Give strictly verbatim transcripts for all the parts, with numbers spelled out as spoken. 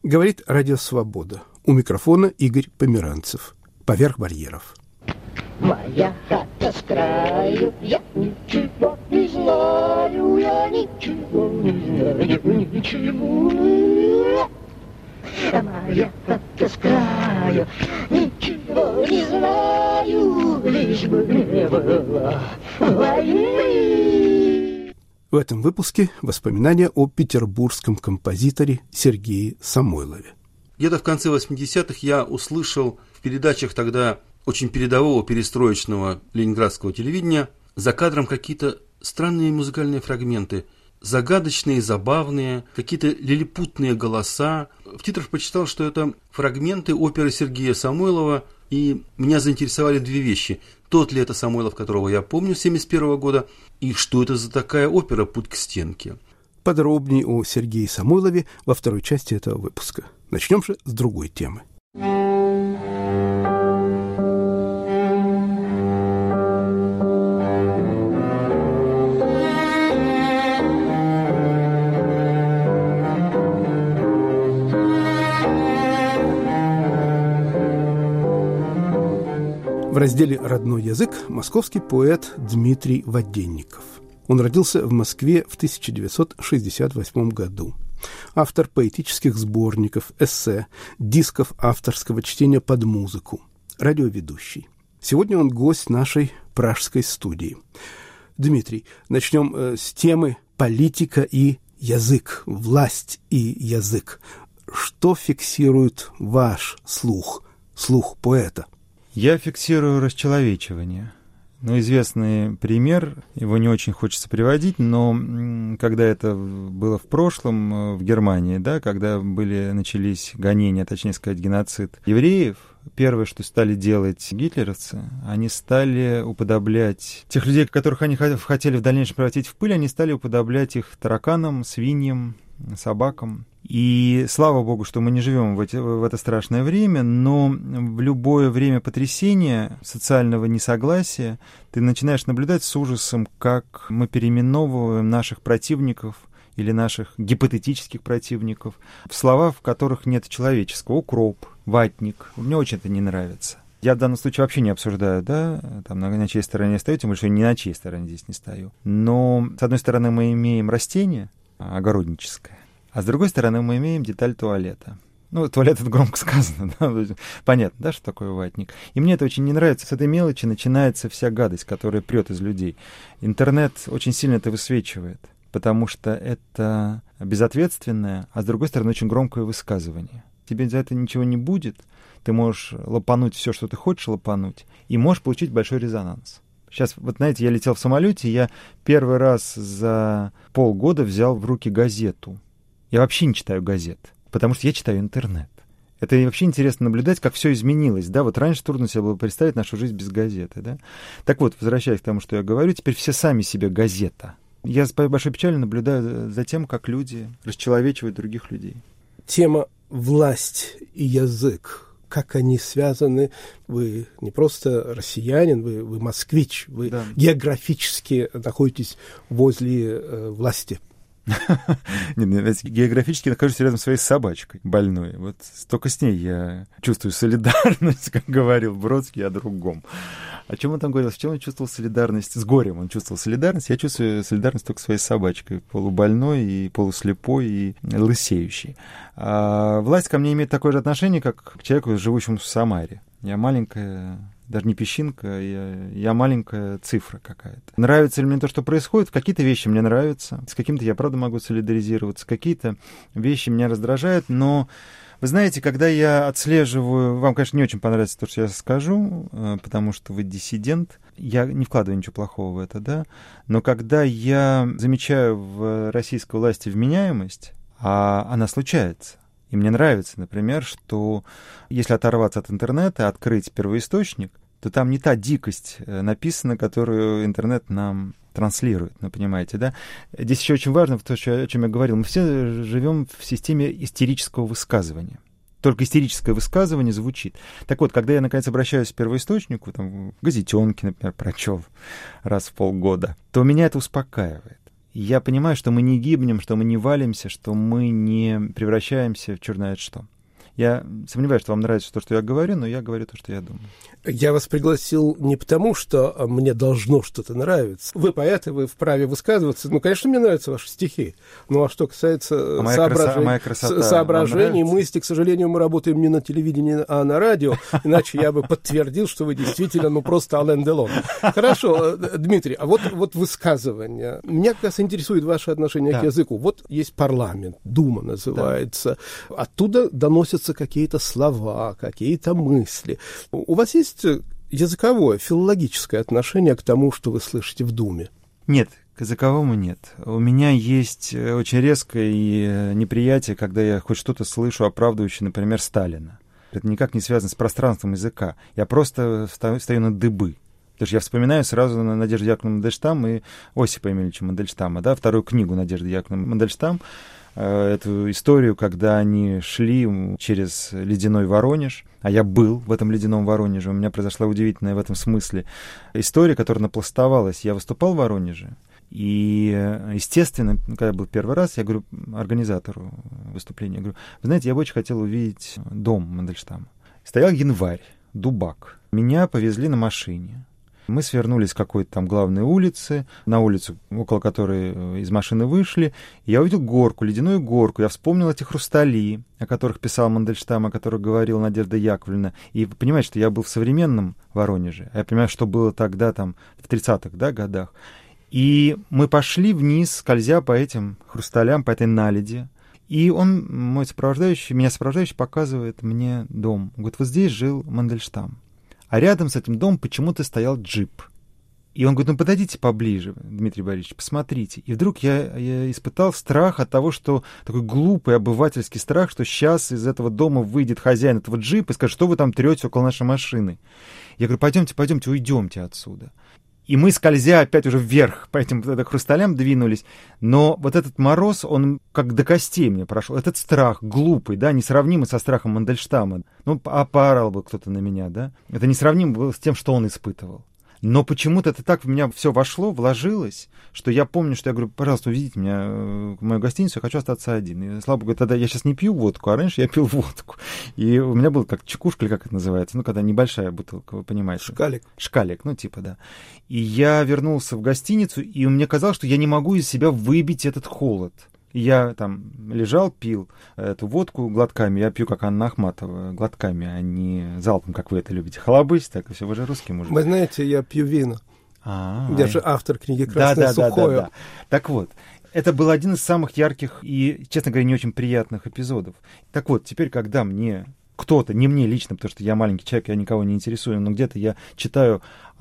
Говорит Радио Свобода. У микрофона Игорь Померанцев. Поверх барьеров. Моя хата с краю, я ничего не знаю, я ничего не знаю, ничего. Моя хата с краю, ничего не знаю, лишь бы не было войны. В этом выпуске воспоминания о петербургском композиторе Сергее Самойлове. Где-то в конце восьмидесятых я услышал в передачах тогда очень передового перестроечного ленинградского телевидения за кадром какие-то странные музыкальные фрагменты, загадочные, забавные, какие-то лилипутные голоса. В титрах почитал, что это фрагменты оперы Сергея Самойлова, и меня заинтересовали две вещи. Тот ли это Самойлов, которого я помню, с семьдесят первого года, и что это за такая опера «Путь к стенке». Подробнее о Сергее Самойлове во второй части этого выпуска. Начнем же с другой темы. В разделе «Родной язык» московский поэт Дмитрий Воденников. Он родился в Москве в тысяча девятьсот шестьдесят восьмом году. Автор поэтических сборников, эссе, дисков авторского чтения под музыку, радиоведущий. Сегодня он гость нашей пражской студии. Дмитрий, начнем с темы «Политика и язык», «Власть и язык». Что фиксирует ваш слух, слух поэта? Я фиксирую расчеловечивание. Ну, известный пример, его не очень хочется приводить, но когда это было в прошлом в Германии, да, когда были, начались гонения, точнее сказать, геноцид евреев, первое, что стали делать гитлеровцы, они стали уподоблять тех людей, которых они хотели в дальнейшем превратить в пыль, они стали уподоблять их тараканам, свиньям, собакам. И слава богу, что мы не живем в, эти, в это страшное время, но в любое время потрясения, социального несогласия, ты начинаешь наблюдать с ужасом, как мы переименовываем наших противников или наших гипотетических противников в слова, в которых нет человеческого. Укроп, ватник. Мне очень это не нравится. Я в данном случае вообще не обсуждаю, да, там, на, на чьей стороне стою, тем более, что ни на чьей стороне здесь не стою. Но, с одной стороны, мы имеем растение огородническое, а с другой стороны, мы имеем деталь туалета. Ну, туалет — это громко сказано, да? Понятно, да, что такое ватник. И мне это очень не нравится. С этой мелочи начинается вся гадость, которая прет из людей. Интернет очень сильно это высвечивает, потому что это безответственное, а с другой стороны, очень громкое высказывание. Тебе за это ничего не будет, ты можешь лопануть все, что ты хочешь лопануть, и можешь получить большой резонанс. Сейчас, вот знаете, я летел в самолете, я первый раз за полгода взял в руки газету. Я вообще не читаю газет, потому что я читаю интернет. Это вообще интересно наблюдать, как все изменилось, да, вот раньше трудно себе было представить нашу жизнь без газеты, да. Так вот, возвращаясь к тому, что я говорю, теперь все сами себе газета. Я с большой печалью наблюдаю за тем, как люди расчеловечивают других людей. Тема «Власть и язык», как они связаны? Вы не просто россиянин, вы, вы москвич, вы да. географически находитесь возле э, власти. Нет, географически нахожусь рядом со своей собачкой больной. Вот только с ней я чувствую солидарность, как говорил Бродский, о другом. О чем он там говорил? С чем он чувствовал солидарность? С горем он чувствовал солидарность. Я чувствую солидарность только своей собачкой, полубольной и полуслепой и лысеющей. А власть ко мне имеет такое же отношение, как к человеку, живущему в Самаре. Я маленькая... Даже не песчинка, я, я маленькая цифра какая-то. Нравится ли мне то, что происходит? Какие-то вещи мне нравятся, с какими-то я, правда, могу солидаризироваться, какие-то вещи меня раздражают, но вы знаете, когда я отслеживаю... Вам, конечно, не очень понравится то, что я скажу, потому что вы диссидент, я не вкладываю ничего плохого в это, да, но когда я замечаю в российской власти вменяемость, а она случается, и мне нравится, например, что если оторваться от интернета, открыть первоисточник, то там не та дикость написана, которую интернет нам транслирует, ну, понимаете, да? Здесь еще очень важно, то, о чем я говорил, мы все живем в системе истерического высказывания. Только истерическое высказывание звучит. Так вот, когда я, наконец, обращаюсь к первоисточнику, там, газетенки, например, прочел раз в полгода, то меня это успокаивает. я понимаю, что мы не гибнем, что мы не валимся, что мы не превращаемся в черт знает что. Я сомневаюсь, что вам нравится то, что я говорю, но я говорю то, что я думаю. Я вас пригласил не потому, что мне должно что-то нравиться. Вы поэты, вы вправе высказываться. Ну, конечно, мне нравятся ваши стихи. Ну, а что касается а соображений, моя красота соображений мысли, к сожалению, мы работаем не на телевидении, а на радио. Иначе я бы подтвердил, что вы действительно, ну, просто Ален Делон. Хорошо, Дмитрий, а вот, вот высказывание. Меня как раз интересует ваше отношение да. к языку. Вот есть парламент, Дума называется. Да. Оттуда доносятся какие-то слова, какие-то мысли. У вас есть языковое, филологическое отношение к тому, что вы слышите в Думе? Нет, к языковому нет. У меня есть очень резкое неприятие, когда я хоть что-то слышу, оправдывающее, например, Сталина. Это никак не связано с пространством языка. Я просто стою на дыбы. Потому что я вспоминаю сразу на Надежду Яковлевну Мандельштам и Осипа Емельевича Мандельштама, да, вторую книгу Надежды Яковлевны Мандельштам, эту историю, когда они шли через ледяной Воронеж, а я был в этом ледяном Воронеже, у меня произошла удивительная в этом смысле история, которая напластовалась. Я выступал в Воронеже, и, естественно, когда я был первый раз, я говорю организатору выступления, я говорю, вы знаете, я бы очень хотел увидеть дом Мандельштама. Стоял январь, дубак. Меня повезли на машине. Мы свернулись с какой-то там главной улицы, на улицу, около которой из машины вышли. И я увидел горку, ледяную горку. Я вспомнил эти хрустали, о которых писал Мандельштам, о которых говорила Надежда Яковлевна. И вы понимаете, что я был в современном Воронеже. А я понимаю, что было тогда, там, в тридцатых да, годах. И мы пошли вниз, скользя по этим хрусталям, по этой наледи. И он, мой сопровождающий, меня сопровождающий показывает мне дом. Он говорит, вот здесь жил Мандельштам. А рядом с этим домом почему-то стоял джип. И он говорит, ну подойдите поближе, Дмитрий Борисович, посмотрите. И вдруг я, я испытал страх от того, что такой глупый обывательский страх, что сейчас из этого дома выйдет хозяин этого джипа и скажет, что вы там трете около нашей машины. Я говорю, пойдемте, пойдемте, уйдемте отсюда. И мы, скользя опять уже вверх по этим вот, хрусталям, двинулись. Но вот этот мороз, он как до костей мне прошел. Этот страх глупый, да, несравнимый со страхом Мандельштама. Ну, а поорал бы кто-то на меня, да. Это несравнимо было с тем, что он испытывал. Но почему-то это так в меня все вошло, вложилось, что я помню, что я говорю, пожалуйста, уведите меня в мою гостиницу, я хочу остаться один. И слава богу, тогда я сейчас не пью водку, а раньше я пил водку. И у меня был как чекушка, или как это называется, ну, когда небольшая бутылка, вы понимаете. Шкалик. Шкалик, ну, типа, да. И я вернулся в гостиницу, и мне казалось, что я не могу из себя выбить этот холод. Я там лежал, пил эту водку глотками. Я пью, как Анна Ахматова, глотками, а не залпом, как вы это любите. Халабысь, так и все, вы же русский мужик. Вы знаете, я пью вино. А-а-а. Я же автор книги «Красное да, да, сухое». Да, да, да. Так вот, это был один из самых ярких и, честно говоря, не очень приятных эпизодов. Так вот, теперь, когда мне кто-то, не мне лично, потому что я маленький человек, я никого не интересую, но где-то я читаю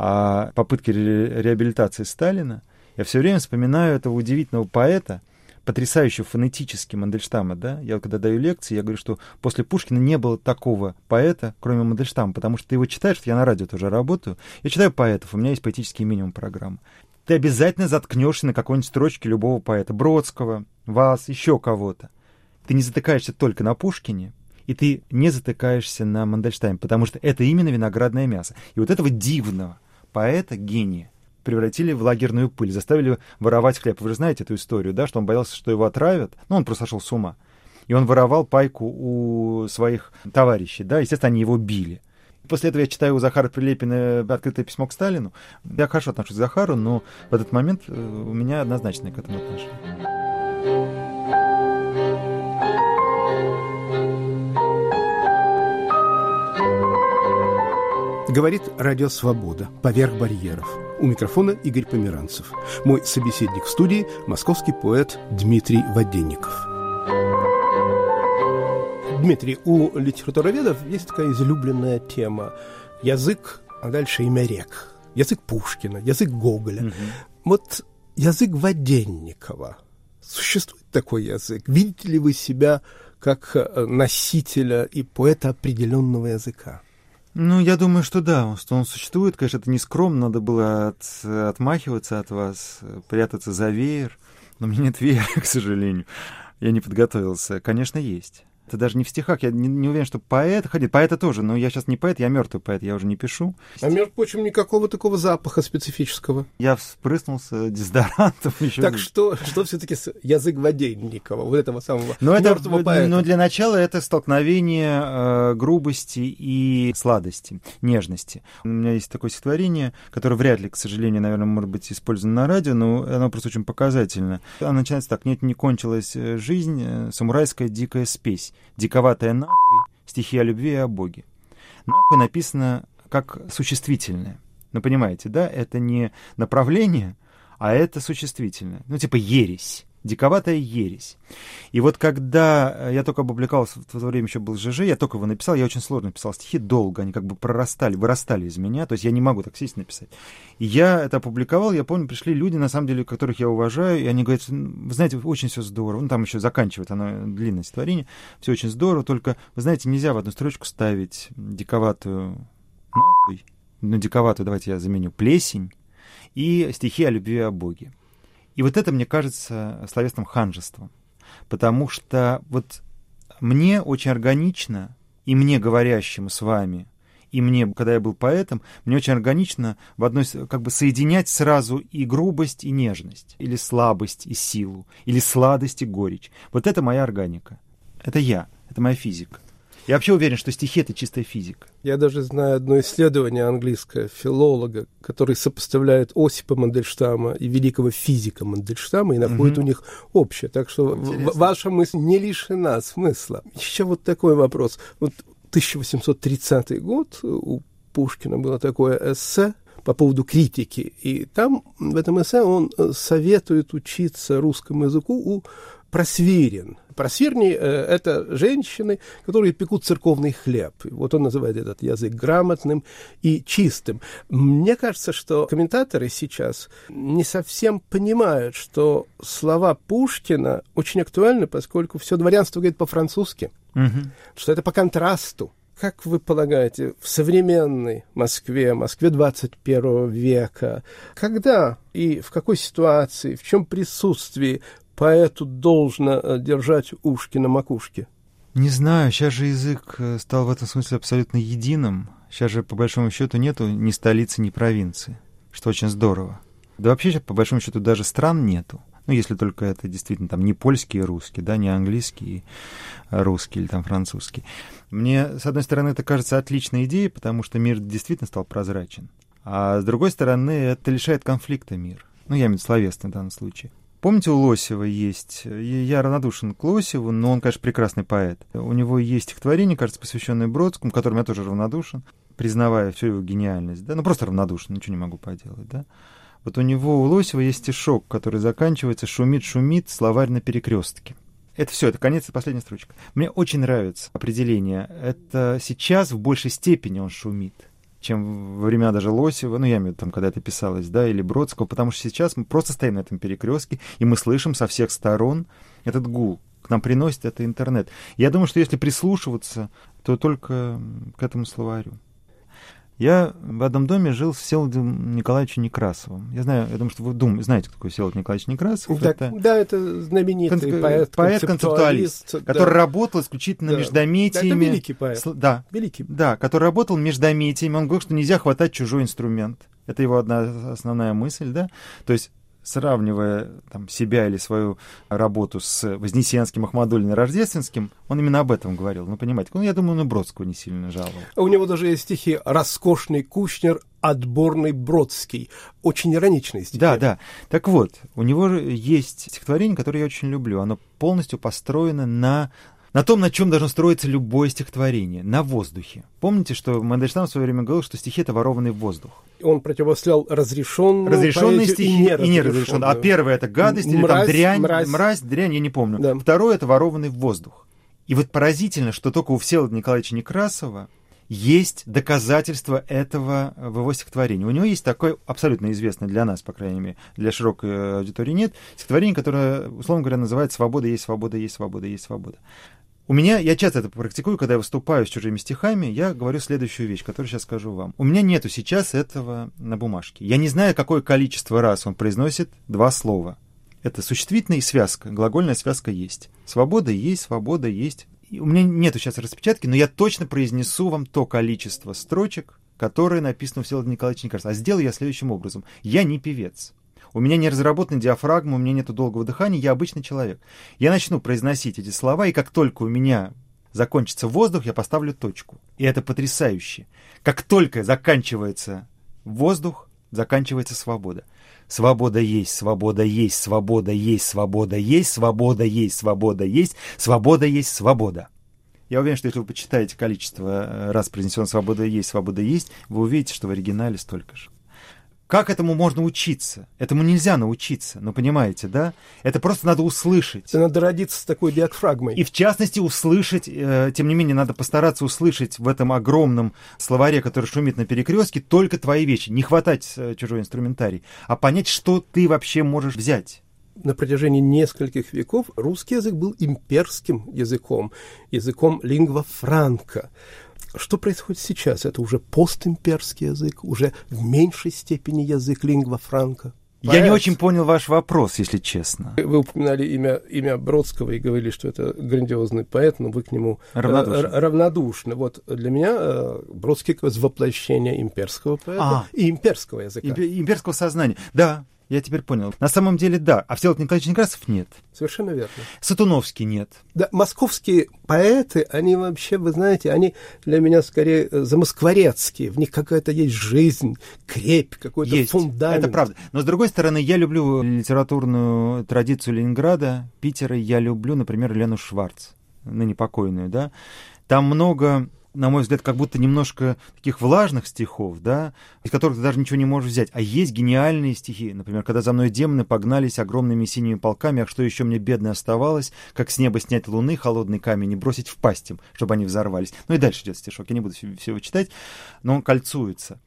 о попытке ре- реабилитации Сталина, я все время вспоминаю этого удивительного поэта, потрясающего фонетически Мандельштама, да, я когда даю лекции, я говорю, что после Пушкина не было такого поэта, кроме Мандельштама, потому что ты его читаешь, я на радио тоже работаю, я читаю поэтов, у меня есть поэтический минимум программы. Ты обязательно заткнешься на какой-нибудь строчке любого поэта, Бродского, вас, еще кого-то. Ты не затыкаешься только на Пушкине, и ты не затыкаешься на Мандельштаме, потому что это именно виноградное мясо. И вот этого дивного поэта, гения, превратили в лагерную пыль, заставили воровать хлеб. Вы же знаете эту историю, да, что он боялся, что его отравят. Ну, он просто сошел с ума. И он воровал пайку у своих товарищей, да, естественно, они его били. После этого я читаю у Захара Прилепина «Открытое письмо к Сталину». Я хорошо отношусь к Захару, но в этот момент у меня однозначное к этому отношение. Говорит Радио Свобода. Поверх барьеров. У микрофона Игорь Померанцев. Мой собеседник в студии – московский поэт Дмитрий Воденников. Дмитрий, у литературоведов есть такая излюбленная тема. Язык, а дальше имя рек. Язык Пушкина, язык Гоголя. Угу. Вот язык Воденникова. Существует такой язык? Видите ли вы себя как носителя и поэта определенного языка? Ну, я думаю, что да, что он существует. Конечно, это не скромно, надо было от, отмахиваться от вас, прятаться за веер. Но у меня нет веера, к сожалению. Я не подготовился. Конечно, есть. Это даже не в стихах. Я не, не уверен, что поэт ходит. Поэта тоже, но я сейчас не поэт, я мертвый поэт, я уже не пишу. А между прочим, никакого такого запаха специфического. Я вспрыснулся дезодорантом еще. Так что, что все-таки язык Воденникова, вот этого самого но мертвого это, поэта? Но для начала это столкновение э, грубости и сладости, нежности. У меня есть такое стихотворение, которое вряд ли, к сожалению, наверное, может быть использовано на радио, но оно просто очень показательно. Оно начинается так: «Нет, не кончилась жизнь, самурайская дикая спесь, диковатая нахуй, стихи о любви и о Боге». Нахуй написано как существительное. Ну, понимаете, да? Это не направление, а это существительное. Ну, типа ересь. Диковатая ересь. И вот когда я только опубликовался, в то время еще был ЖЖ, я только его написал, я очень сложно писал стихи, долго, они как бы прорастали, вырастали из меня, то есть я не могу так сесть написать. И я это опубликовал, я помню, пришли люди, на самом деле, которых я уважаю, и они говорят: вы знаете, очень все здорово, ну там еще заканчивает оно длинное стихотворение, все очень здорово, только, вы знаете, нельзя в одну строчку ставить диковатую нахуй, ну диковатую, давайте я заменю, плесень, и стихи о любви и о Боге. И вот это, мне кажется, словесным ханжеством. Потому что вот мне очень органично, и мне, говорящему с вами, и мне, когда я был поэтом, мне очень органично в одной, как бы соединять сразу и грубость, и нежность, или слабость, и силу, или сладость, и горечь. Вот это моя органика. Это я, это моя физика. Я вообще уверен, что стихи — это чистая физика. Я даже знаю одно исследование английское филолога, который сопоставляет Осипа Мандельштама и великого физика Мандельштама и находит mm-hmm. у них общее. Так что в- ваша мысль не лишена смысла. Еще вот такой вопрос. Вот тысяча восемьсот тридцатый год, у Пушкина было такое эссе по поводу критики, и там в этом эссе он советует учиться русскому языку у просвирен. Просвирни э, — это женщины, которые пекут церковный хлеб. Вот он называет этот язык грамотным и чистым. Мне кажется, что комментаторы сейчас не совсем понимают, что слова Пушкина очень актуальны, поскольку все дворянство говорит по-французски, угу. что это по контрасту. Как вы полагаете, в современной Москве, Москве двадцать первого века, когда и в какой ситуации, в чем присутствии поэту должно держать ушки на макушке? Не знаю, сейчас же язык стал в этом смысле абсолютно единым. Сейчас же, по большому счету, нету ни столицы, ни провинции, что очень здорово. Да вообще, сейчас, по большому счету, даже стран нету. Ну, если только это действительно там не польский и русский, да, не английский и русский или там французский. Мне, с одной стороны, это кажется отличной идеей, потому что мир действительно стал прозрачен. А с другой стороны, это лишает конфликта мир. Ну, я имею в виду словесный в данном случае. Помните, у Лосева есть, я равнодушен к Лосеву, но он, конечно, прекрасный поэт. У него есть стихотворение, кажется, посвященное Бродскому, которым я тоже равнодушен, признавая всю его гениальность, да, ну просто равнодушен, ничего не могу поделать, да. Вот у него, у Лосева есть стишок, который заканчивается «Шумит, шумит, словарь на перекрестке». Это все, это конец, это последняя строчка. Мне очень нравится определение. Это сейчас в большей степени он шумит, чем во времена даже Лосева, ну, я имею в виду, там, когда это писалось, да, или Бродского, потому что сейчас мы просто стоим на этом перекрестке, и мы слышим со всех сторон этот гул. К нам приносит это интернет. Я думаю, что если прислушиваться, то только к этому словарю. Я в одном доме жил с Всеволодом Николаевичем Некрасовым. Я знаю, я думаю, что вы дум, знаете, кто такой Всеволод Николаевич Некрасов. Да, это, да, это знаменитый кон- поэт, поэт-концептуалист, да. который работал исключительно да. междометиями. Да, это великий поэт. С, да, великий. Да, который работал междометиями. Он говорил, что нельзя хватать чужой инструмент. Это его одна основная мысль, да. То есть, сравнивая там, себя или свою работу с Вознесенским, Ахмадуллиным, Рождественским, он именно об этом говорил. Ну, понимаете, ну, я думаю, он и Бродского не сильно жаловал. У него даже есть стихи «Роскошный Кушнер, отборный Бродский». Очень ироничные стихи. Да, да. Так вот, у него есть стихотворение, которое я очень люблю. Оно полностью построено на... на том, на чем должно строиться любое стихотворение, на воздухе. Помните, что Мандельштам в свое время говорил, что стихи — это ворованный воздух. Он противостоял разрешенную разрешенные стихи и неразрешенные. А первое — это гадость, или мразь, там дрянь, мразь. мразь, дрянь, я не помню. Да. Второе — это ворованный воздух. И вот поразительно, что только у Всеволода Николаевича Некрасова есть доказательства этого в его стихотворении. У него есть такое, абсолютно известное для нас, по крайней мере, для широкой аудитории нет, стихотворение, которое, условно говоря, называется «Свобода есть свобода, есть свобода, есть свобода». У меня, я часто это практикую, когда я выступаю с чужими стихами, я говорю следующую вещь, которую сейчас скажу вам. У меня нету сейчас этого на бумажке. Я не знаю, какое количество раз он произносит два слова. Это существительное и связка, глагольная связка есть. Свобода есть, свобода есть. у меня нету сейчас распечатки, но я точно произнесу вам то количество строчек, которые написаны у Всеволода Николаевича Некрасова. А сделаю я следующим образом. Я не певец. У меня не разработана диафрагма, у меня нету долгого дыхания, я обычный человек. Я начну произносить эти слова, и как только у меня закончится воздух, я поставлю точку. И это потрясающе. Как только заканчивается воздух, заканчивается свобода. Свобода есть, свобода есть, свобода есть, свобода есть, свобода есть, свобода есть, свобода есть, свобода. Я уверен, что если вы почитаете количество раз произнесено «свобода есть, свобода есть», вы увидите, что в оригинале столько же. Как этому можно учиться? Этому нельзя научиться, ну понимаете, да? Это просто надо услышать. Это надо родиться с такой диафрагмой. И в частности услышать, э, тем не менее, надо постараться услышать в этом огромном словаре, который шумит на перекрестке, только твои вещи. Не хватать э, чужой инструментарий, а понять, что ты вообще можешь взять. На протяжении нескольких веков русский язык был имперским языком, языком лингва франка. Что происходит сейчас? Это уже постимперский язык, уже в меньшей степени язык лингва франка. Я Поэт. не очень понял ваш вопрос, если честно. Вы упоминали имя, имя Бродского и говорили, что это грандиозный поэт, но вы к нему равнодушны. Э, равнодушны. Вот для меня э, Бродский как воплощение имперского поэта а, и имперского языка. Имперского сознания, да. Я теперь понял. На самом деле, да. А Всеволод Николаевич Некрасов нет. Совершенно верно. Сатуновский нет. Да, московские поэты, они вообще, вы знаете, они для меня скорее замоскворецкие. В них какая-то есть жизнь, крепь, какой-то есть. фундамент. Это правда. Но, с другой стороны, я люблю литературную традицию Ленинграда, Питера. Я люблю, например, Лену Шварц, ныне покойную, да. Там много, на мой взгляд, как будто немножко таких влажных стихов, да, из которых ты даже ничего не можешь взять. А есть гениальные стихи. Например, когда за мной демоны погнались огромными синими полками, а что еще мне, бедно, оставалось, как с неба снять луны, холодный камень и бросить в пасть им, чтобы они взорвались. Ну и дальше идет стишок. Я не буду всего читать, но он кольцуется.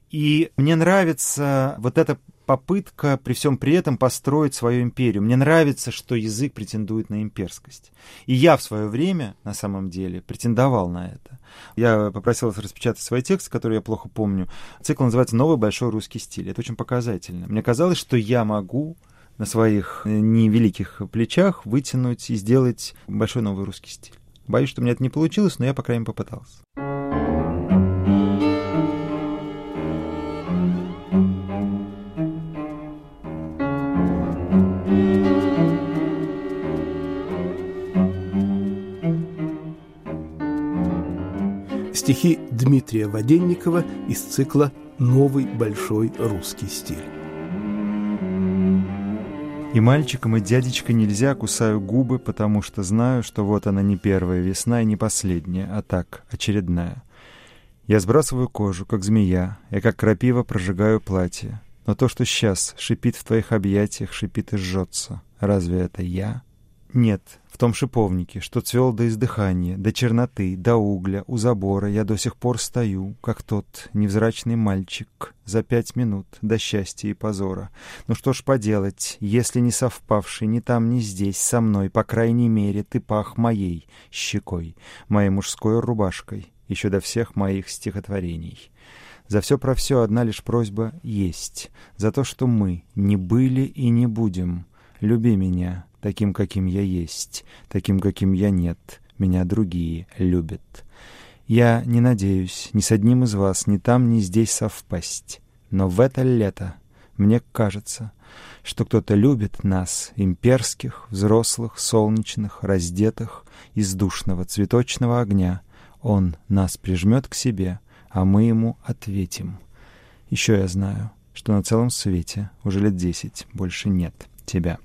И мне нравится вот эта попытка при всем при этом построить свою империю. Мне нравится, что язык претендует на имперскость. И я в свое время, на самом деле, претендовал на это. Я попросил вас распечатать свои тексты, которые я плохо помню. Цикл называется «Новый большой русский стиль». Это очень показательно. Мне казалось, что я могу на своих невеликих плечах вытянуть и сделать большой новый русский стиль. Боюсь, что у меня это не получилось, но я, по крайней мере, попытался. Стихи Дмитрия Воденникова из цикла «Новый большой русский стиль». И мальчикам, и дядечка нельзя, кусаю губы, потому что знаю, что вот она не первая весна и не последняя, а так, очередная. Я сбрасываю кожу, как змея, я как крапива прожигаю платье. Но то, что сейчас шипит в твоих объятиях, шипит и жжется. Разве это я? Нет, в том шиповнике, что цвел до издыхания, до черноты, до угля, у забора я до сих пор стою, как тот невзрачный мальчик, за пять минут до счастья и позора. Ну что ж поделать, если не совпавший ни там, ни здесь со мной, по крайней мере, ты пах моей щекой, моей мужской рубашкой, еще до всех моих стихотворений. За все про все одна лишь просьба есть, за то, что мы не были и не будем. Люби меня таким, каким я есть, таким, каким я нет. Меня другие любят. Я не надеюсь ни с одним из вас ни там, ни здесь совпасть. Но в это лето мне кажется, что кто-то любит нас, имперских, взрослых, солнечных, раздетых, из душного цветочного огня. Он нас прижмет к себе, а мы ему ответим. Еще я знаю, что на целом свете уже лет десять больше нет тебя.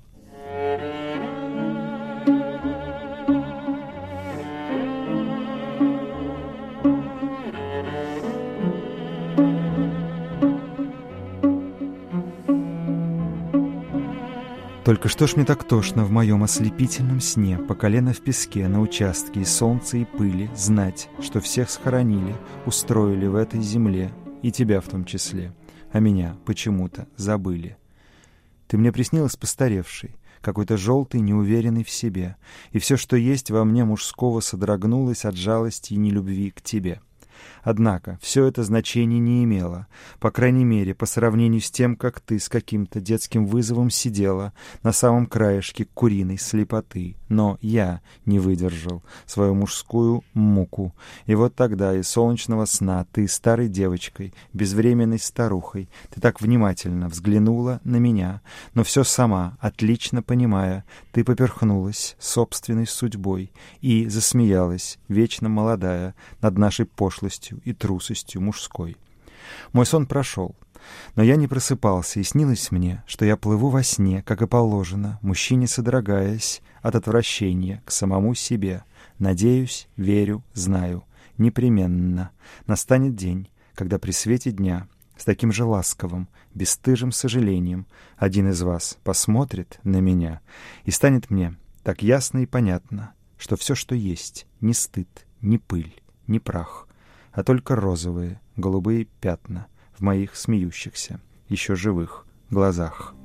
Только что ж мне так тошно в моем ослепительном сне, по колено в песке, на участке из солнца и пыли, знать, что всех схоронили, устроили в этой земле, и тебя в том числе, а меня почему-то забыли. Ты мне приснилась постаревшей, какой-то желтый, неуверенный в себе, и все, что есть во мне мужского, содрогнулось от жалости и нелюбви к тебе. Однако все это значение не имело, по крайней мере, по сравнению с тем, как ты с каким-то детским вызовом сидела на самом краешке куриной слепоты. Но я не выдержал свою мужскую муку. И вот тогда из солнечного сна ты, старой девочкой, безвременной старухой, ты так внимательно взглянула на меня, но все сама, отлично понимая, ты поперхнулась собственной судьбой и засмеялась, вечно молодая, над нашей пошлостью и трусостью мужской. Мой сон прошел, но я не просыпался, и снилось мне, что я плыву во сне, как и положено, мужчине содрогаясь от отвращения к самому себе. Надеюсь, верю, знаю, непременно настанет день, когда при свете дня с таким же ласковым, бесстыжим сожалением один из вас посмотрит на меня, и станет мне так ясно и понятно, что все, что есть, не стыд, не пыль, не прах, а только розовые, голубые пятна в моих смеющихся, еще живых глазах.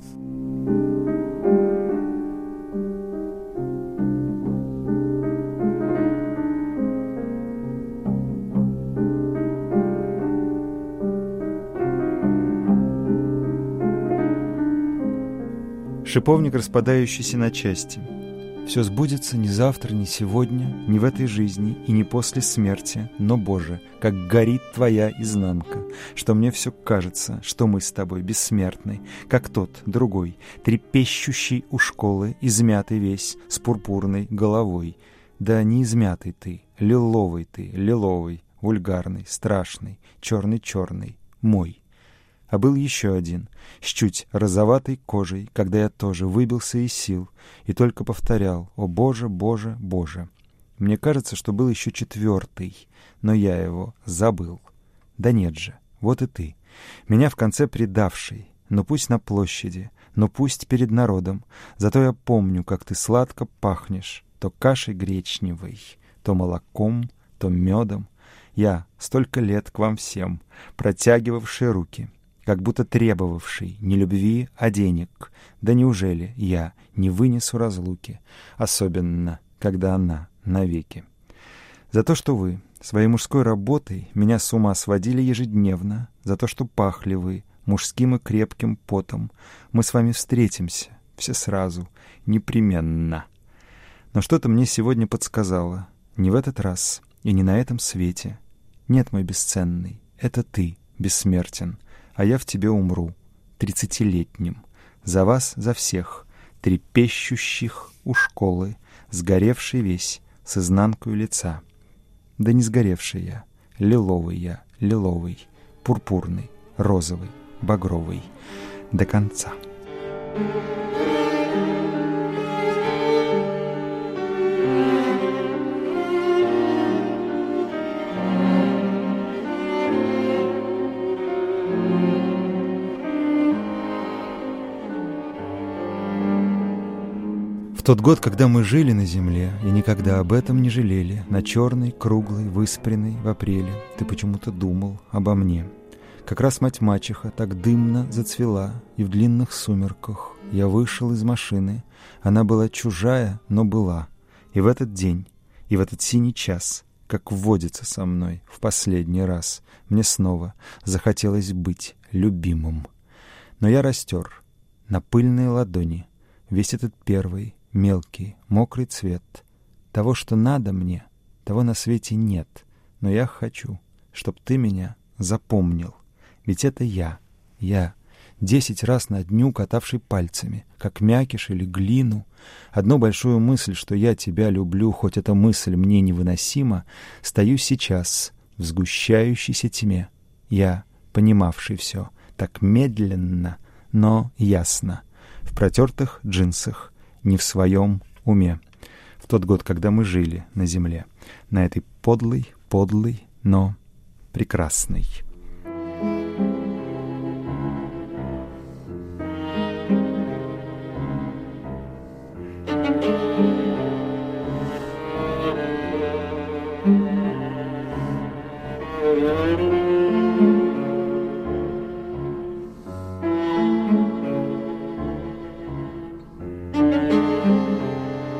Шиповник, распадающийся на части. Все сбудется не завтра, не сегодня, не в этой жизни и не после смерти, но, Боже, как горит твоя изнанка, что мне все кажется, что мы с тобой бессмертны, как тот, другой, трепещущий у школы, измятый весь, с пурпурной головой. Да не измятый ты, лиловый ты, лиловый, вульгарный, страшный, черный-черный, мой. А был еще один, с чуть розоватой кожей, когда я тоже выбился из сил и только повторял: «О Боже, Боже, Боже!» Мне кажется, что был еще четвертый, но я его забыл. Да нет же, вот и ты, меня в конце предавший, но пусть на площади, но пусть перед народом, зато я помню, как ты сладко пахнешь, то кашей гречневой, то молоком, то медом. Я столько лет к вам всем, протягивавший руки, как будто требовавший не любви, а денег. Да неужели я не вынесу разлуки, особенно, когда она навеки? За то, что вы своей мужской работой меня с ума сводили ежедневно, за то, что пахли вы мужским и крепким потом, мы с вами встретимся все сразу, непременно. Но что-то мне сегодня подсказало, не в этот раз и не на этом свете. Нет, мой бесценный, это ты бессмертен, а я в тебе умру, тридцатилетним, за вас, за всех, трепещущих у школы, сгоревший весь, с изнанкою лица. Да не сгоревший я, лиловый я, лиловый, пурпурный, розовый, багровый, до конца. В тот год, когда мы жили на земле и никогда об этом не жалели, на черной, круглой, выспренной в апреле ты почему-то думал обо мне. Как раз мать-мачеха так дымно зацвела, и в длинных сумерках я вышел из машины. Она была чужая, но была. И в этот день, и в этот синий час, как вводится со мной в последний раз, мне снова захотелось быть любимым. Но я растер на пыльные ладони весь этот первый, мелкий, мокрый цвет. Того, что надо мне, того на свете нет. Но я хочу, чтоб ты меня запомнил. Ведь это я, я, десять раз на дню катавший пальцами, как мякиш или глину. Одну большую мысль, что я тебя люблю, хоть эта мысль мне невыносима, стою сейчас в сгущающейся тьме. Я, понимавший все, так медленно, но ясно, в протертых джинсах, не в своем уме. В тот год, когда мы жили на земле, на этой подлой, подлой, но прекрасной.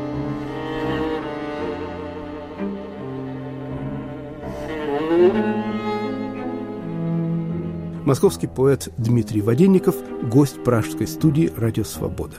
Thank you. Московский поэт Дмитрий Воденников, гость пражской студии «Радио Свобода».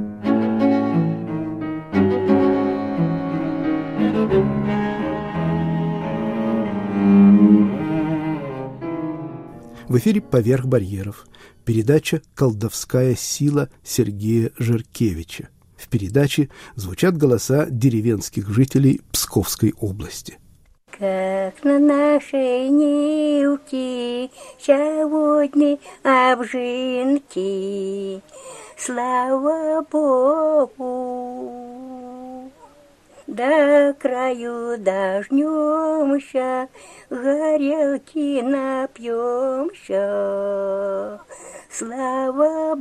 В эфире «Поверх барьеров» передача «Колдовская сила» Сергея Жиркевича. В передаче звучат голоса деревенских жителей Псковской области. Как на нашей Нивке сегодня обжинки, слава Богу. До краю дождемся, горелки напьемся, слава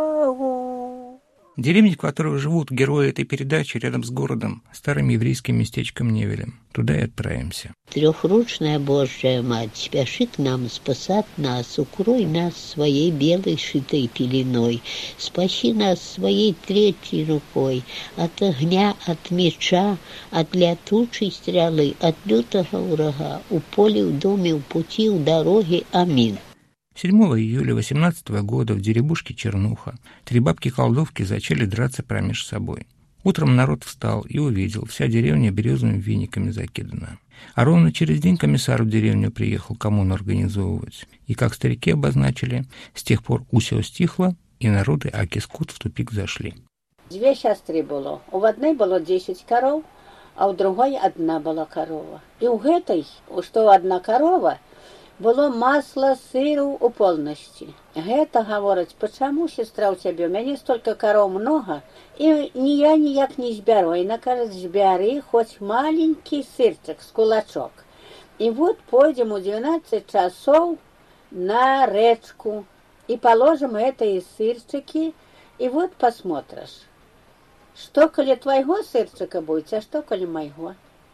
Богу. Деревня, в которой живут герои этой передачи, рядом с городом, старым еврейским местечком Невелем. Туда и отправимся. Трехручная Божья Мать спешит к нам спасать нас, укрой нас своей белой шитой пеленой, спаси нас своей третьей рукой от огня, от меча, от летучей стрелы, от лютого врага, у поля, в доме, в пути, в дороге. Аминь. седьмого июля восемнадцатого года в деревушке Чернуха три бабки-колдовки зачали драться промеж собой. Утром народ встал и увидел, вся деревня березовыми вениками закидана. А ровно через день комиссар в деревню приехал коммуну организовывать. И, как старики обозначили, с тех пор усё стихло, и народы Аки-Скут в тупик зашли. Две сестры было. У одной было десять коров, а у другой одна была корова. И у этой, что одна корова, было масло, сыру у полности. Это говорить, почему, сестра, у тебя, у меня столько коров много, и ни я никак не сберу. И она кажет, сбери хоть маленький сырчик с кулачок. И вот пойдем у двенадцать часов на речку, и положим это из сырчики, и вот посмотришь, что коли твоего сырчика будет, а что коли моего.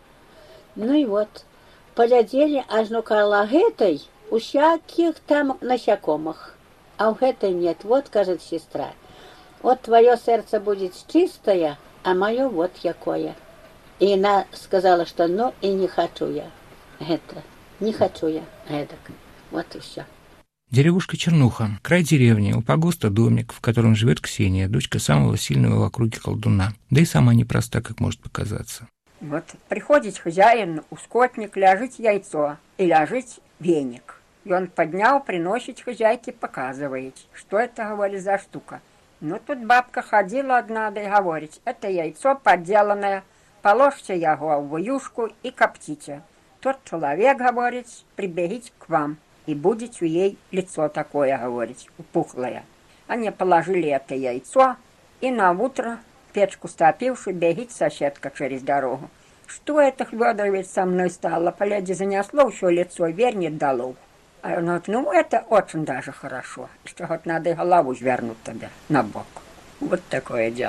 Ну и вот. Полядели аж ну коло этой у всяких там насекомых, а у этой нет. Вот, кажет сестра, вот твое сердце будет чистое, а мое вот якое. И она сказала, что ну и не хочу я это, не хочу я эдак. Вот и все. Деревушка Чернуха, край деревни, у погоста домик, в котором живет Ксения, дочка самого сильного в округе колдуна, да и сама непроста, как может показаться. Вот приходит хозяин, у скотник, ляжет яйцо и ляжет веник. И он поднял, приносит хозяйке, показывает, что это, говорит, за штука. Ну, тут бабка ходила одна, да и говорит, это яйцо подделанное, положьте его в юшку и коптите. Тот человек, говорит, прибегите к вам, и будет у ей лицо такое, говорит, упухлое. Они положили это яйцо, и на утро печку стопивши, бегит соседка через дорогу. Что это, Федорович, со мной стало? Поляди занесло, еще лицо вернет дало. А он говорит, ну, это очень даже хорошо. Что вот надо и голову свернуть тогда на бок. Вот такое дело.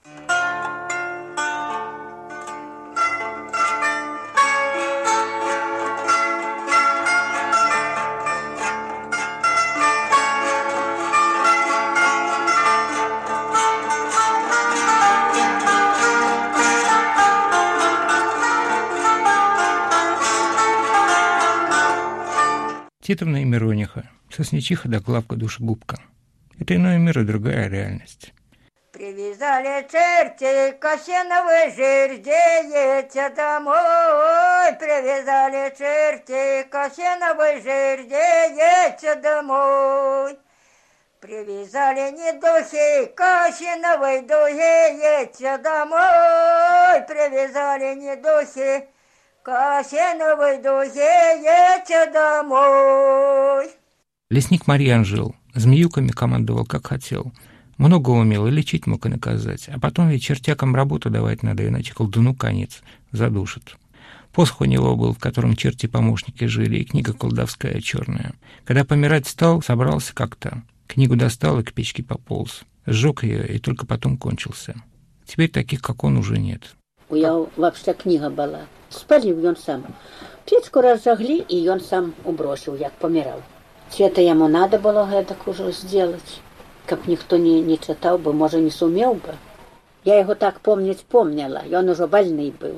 Титовная Мирониха, сосничиха да клавка душегубка. Это иной мир и другая реальность. Привязали черти к осиновой жерди, едьте домой. Привязали черти к осиновой жерди, едьте домой. Привязали недухи к осиновой дуге, едьте домой. Привязали недухи к осиновой дуге, едьте домой. Лесник Марьян жил, змеюками командовал, как хотел. Много умел, и лечить мог, и наказать. А потом ведь чертякам работу давать надо, иначе колдуну конец, задушит. Посох у него был, в котором черти-помощники жили, и книга колдовская черная. Когда помирать стал, собрался как-то. Книгу достал и к печке пополз. Сжег ее, и только потом кончился. Теперь таких, как он, уже нет. У я вообще книга была. Спалив он сам. Печку разжгли, и он сам убросил, як помирал. Что-то ему надо было так уже сделать. Как никто не, не читал бы, может, не сумел бы. Я его так помнить помнила, и он уже больный был.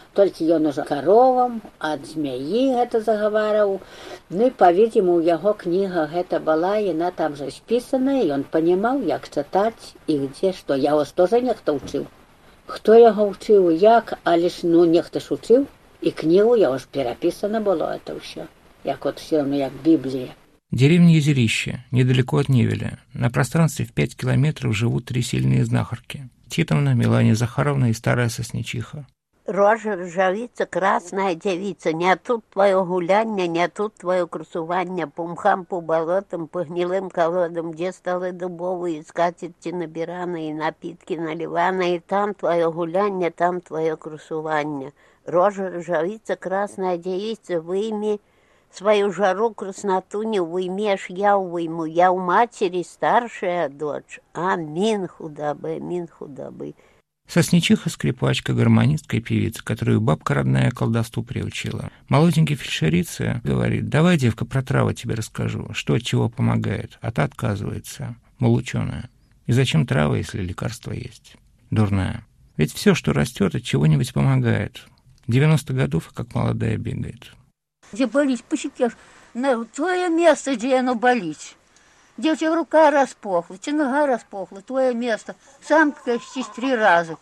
Толькі ён ужо каровам ад змяі гэта загаварыў. Ну і, па-відзіму, у яго кніга гэта была, яна там жа спісаная, ён панімаў, як чытаць і дзе што. Яго ж тоже нехта ўчыў. Хто яго ўчыў, як, але ж, ну, нехта ж учыў. І книгу я уж переписано было это все, як вот все равно, як Библия. Деревня Езерище, недалеко от Невеля. На пространстве в пять километров живут три сильные знахарки. Титовна, Мелания Захаровна и старая сосничиха. Рожа ржавица, красная девица, не тут твое гуляние, не тут твое красувание, по мхам, по болотам, по гнилым колодам, где столы дубовые, скатерти набираные, напитки наливаные, там твое гуляние, там твое красувание. Рожа ржавица, красная девица, выйми свою жару, красноту не уймешь, я уйму, я у матери старшая дочь. Амин худобы, амин худобы. Сосничиха, скрипачка, гармонистка и певица, которую бабка родная колдовству приучила. Молоденький фельдшерица говорит: давай, девка, про травы тебе расскажу, что от чего помогает. А та отказывается, мол, ученая. И зачем травы, если лекарство есть? Дурная. Ведь все, что растет, от чего-нибудь помогает. девяносто годов, как молодая бегает. Где болеть по щеке, на твое место, где оно болит. Где у тебя рука распухла, где нога распухла, твое место. Сам крестись три раза.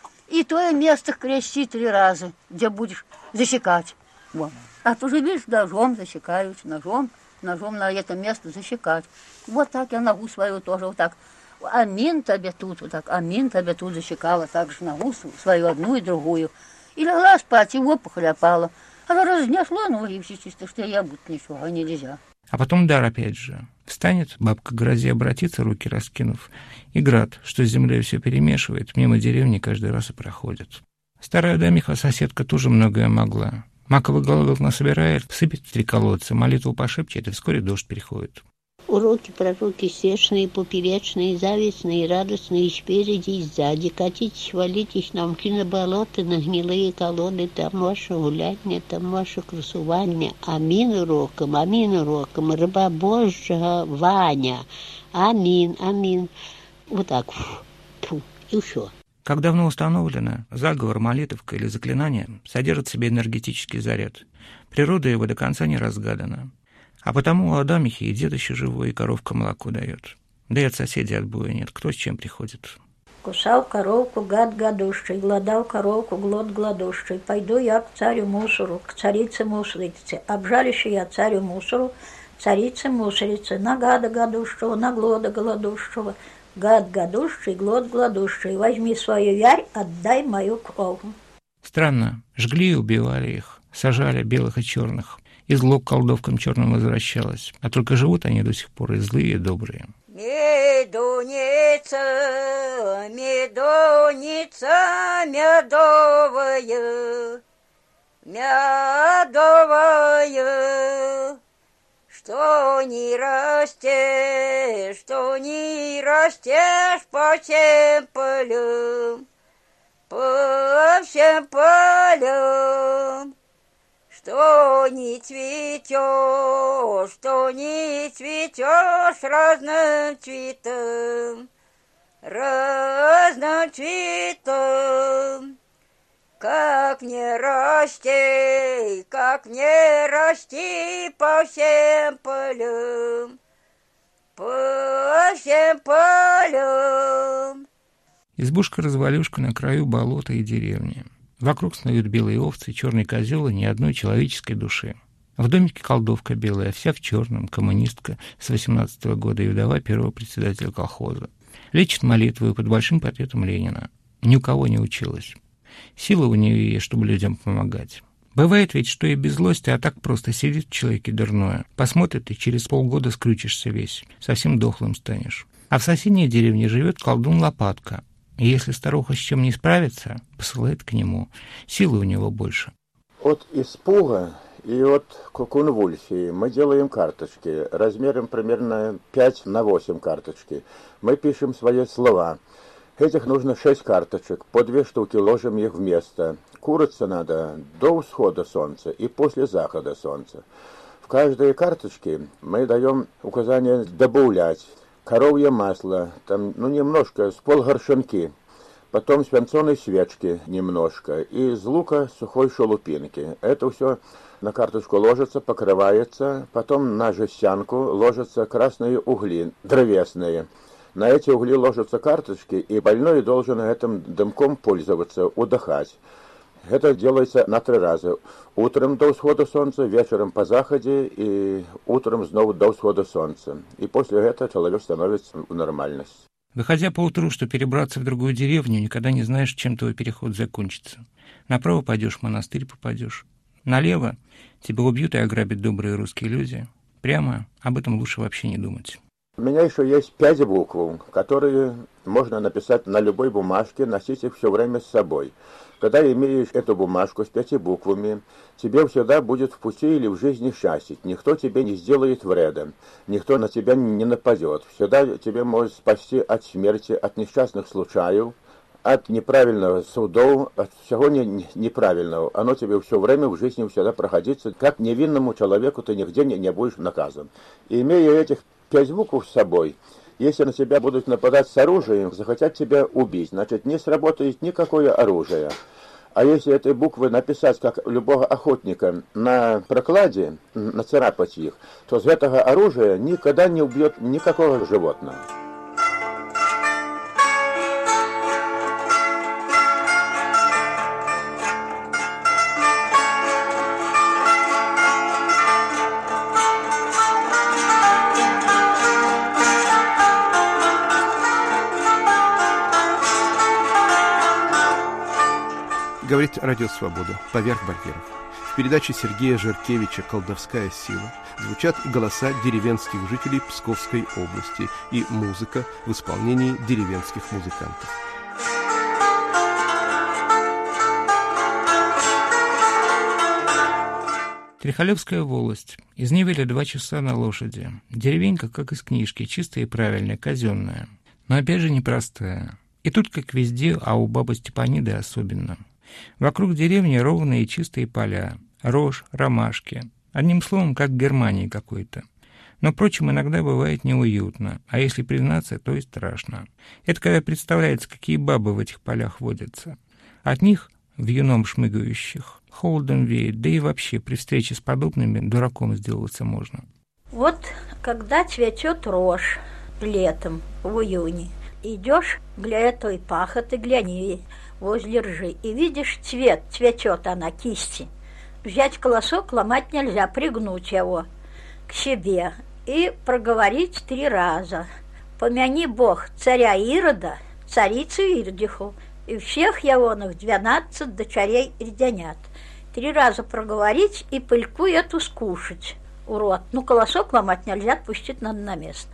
И твое место крести три раза, где будешь засекать. Вот. А то же, видишь, ножом засекают, ножом, ножом на это место засекать. Вот так я ногу свою тоже вот так. Амин тебе тут, вот так, амин тебе тут засекала, так же ногу свою одну и другую. И легла спать, и опухоль опала. Она разнесла ноги, все чисто, что я будто ничего нельзя. А потом дар опять же. Встанет, бабка к грозе обратится, руки раскинув, и град, что с землей все перемешивает, мимо деревни каждый раз и проходит. Старая дамиха, соседка, тоже многое могла. Маковый головок насобирает, всыпет в три колодца, молитву пошепчет, и вскоре дождь переходит. Уроки, пророки, сечные, поперечные, завистные, радостные, спереди и сзади. Катитесь, валитесь на мки, на болоты, на гнилые колоды. Там ваше гуляние, там ваше красувание. Амин уроком, амин уроком. Раба Божьего Ваня. Амин, амин. Вот так. Фу, и все. Как давно установлено, заговор, молитвка или заклинание содержит в себе энергетический заряд. Природа его до конца не разгадана. А потому у Адамихи и дед еще живой, и коровка молоко дает. Да и от соседей отбоя нет, кто с чем приходит. Кусал коровку гад гадущий, гладал коровку глот гладущий. Пойду я к царю мусору, к царице мусорице. Обжалище я царю мусору, царице мусорице. На гада гадущего, на глода гладущего. Гад гадущий, глот гладущий. Возьми свою ярь, отдай мою кровь. Странно, жгли и убивали их, сажали белых и черных. И зло к колдовкам черным возвращалось. А только живут они до сих пор и злые, и добрые. Медуница, медуница медовая, медовая, что не растешь, что не растешь по всем полям, по всем полям. Что не цветешь, что не цветешь разным цветом, разным цветом. Как не расти, как не расти по всем полям, по всем полям. Избушка-развалюшка на краю болота и деревни. Вокруг снуют белые овцы, черный козел и ни одной человеческой души. В домике колдовка белая, вся в черном, коммунистка с восемнадцатого года и вдова первого председателя колхоза. Лечит молитву под большим портретом Ленина. Ни у кого не училась. Сила у нее есть, чтобы людям помогать. Бывает ведь, что и без злости, а так просто сидит в человеке дурное. Посмотрит, и через полгода скрючишься весь, совсем дохлым станешь. А в соседней деревне живет колдун Лопатка. И если старуха с чем не справится, посылает к нему. Силы у него больше. От испуга и от конвульсии мы делаем карточки размером примерно пять на восемь карточки. Мы пишем свои слова. Этих нужно шесть карточек, по две штуки ложим их вместо. Куриться надо до восхода солнца и после захода солнца. В каждой карточке мы даем указание добавлять коровье масло, там, ну, немножко, с полгоршинки. потом свинцовой свечки немножко, и из лука сухой шелупинки. Это все на карточку ложится, покрывается, потом на жестянку ложатся красные угли, древесные. На эти угли ложатся карточки, и больной должен этим дымком пользоваться, удыхать. Это делается на три раза. Утром до всхода солнца, вечером по заходе и утром снова до всхода солнца. И после этого человек становится в нормальность. Выходя поутру, что перебраться в другую деревню, никогда не знаешь, чем твой переход закончится. Направо пойдешь, в монастырь попадешь. Налево тебя убьют и ограбят добрые русские люди. Прямо об этом лучше вообще не думать. У меня еще есть пять букв, которые можно написать на любой бумажке, носить их все время с собой. Когда имеешь эту бумажку с пяти буквами, тебе всегда будет в пути или в жизни счастье. Никто тебе не сделает вреда, никто на тебя не нападет. Всегда тебе может спасти от смерти, от несчастных случаев, от неправильного судов, от всего не, неправильного. Оно тебе все время в жизни всегда проходится. Как невинному человеку ты нигде не, не будешь наказан. И имея этих пять букв с собой, если на тебя будут нападать с оружием, захотят тебя убить, значит, не сработает никакое оружие. А если эти буквы написать, как любого охотника, на прокладе, нацарапать их, то с этого оружия никогда не убьет никакого животного. Говорит Радио Свобода. Поверх барьеров. В передаче Сергея Жиркевича «Колдовская сила» звучат голоса деревенских жителей Псковской области и музыка в исполнении деревенских музыкантов. Трехолевская волость. Из Невеля два часа на лошади. Деревенька, как из книжки, чистая и правильная, казенная. Но опять же непростая. И тут, как везде, а у бабы Степаниды особенно. Вокруг деревни ровные и чистые поля, рожь, ромашки. Одним словом, как в Германии какой-то. Но, впрочем, иногда бывает неуютно, а если признаться, то и страшно. Это когда представляется, какие бабы в этих полях водятся. От них, вьюном шмыгающих, холодом веет, да и вообще при встрече с подобными дураком сделаться можно. Вот когда цветет рожь летом, в июне, идешь для этой пахоты, гляни возле ржи, и видишь цвет, цветет она, кисти. Взять колосок, ломать нельзя, пригнуть его к себе и проговорить три раза. Помяни Бог царя Ирода, царицу Ирдиху, и всех явонов двенадцать дочерей ирдянят. Три раза проговорить и пыльку эту скушать, урод. Ну, колосок ломать нельзя, отпустить надо на место.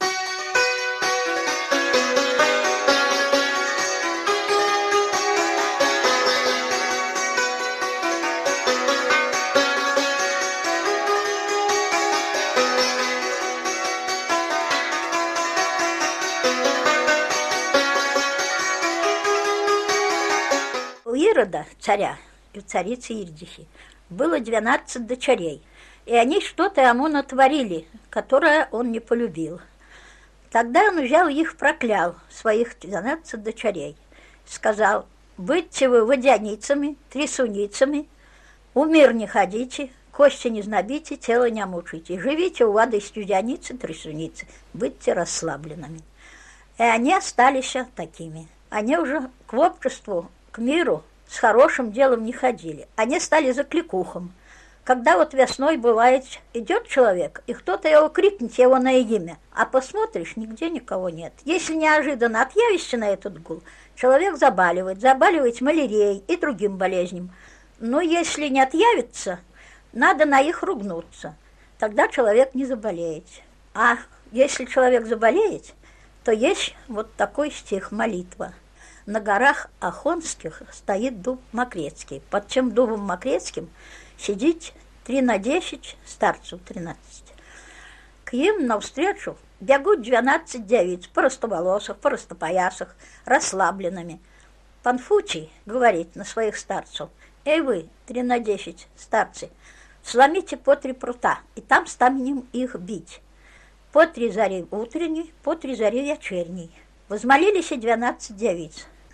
Ирода, царя и царицы Ирдихи, было двенадцать дочерей, и они что-то ему натворили, которое он не полюбил. Тогда он взял их, проклял, своих двенадцать дочерей, сказал: «Будьте вы водяницами, трясуницами, у мир не ходите, кости не знобите, тело не мучите, живите у воды студяницы, трясуницы, будьте расслабленными». И они остались такими. Они уже к обществу, к миру с хорошим делом не ходили. Они стали за кликухом. Когда вот весной бывает, идет человек, и кто-то его крикнет, его на имя, а посмотришь, нигде никого нет. Если неожиданно отъявишься на этот гул, человек заболевает, заболевает малярией и другим болезням. Но если не отъявится, надо на их ругнуться. Тогда человек не заболеет. А если человек заболеет, то есть вот такой стих, молитва. На горах Ахонских стоит дуб Мокрецкий. Под тем дубом Мокрецким сидит три на десять, старцев тринадцать. К им навстречу бегут двенадцать девиц, простоволосых, простопоясах, расслабленными. Панфучий говорит на своих старцев: «Эй вы, три на десять, старцы, сломите по три прута, и там станем их бить. По три зари утренней, по три зари вечерней». Возмолились и двенадцать девиц.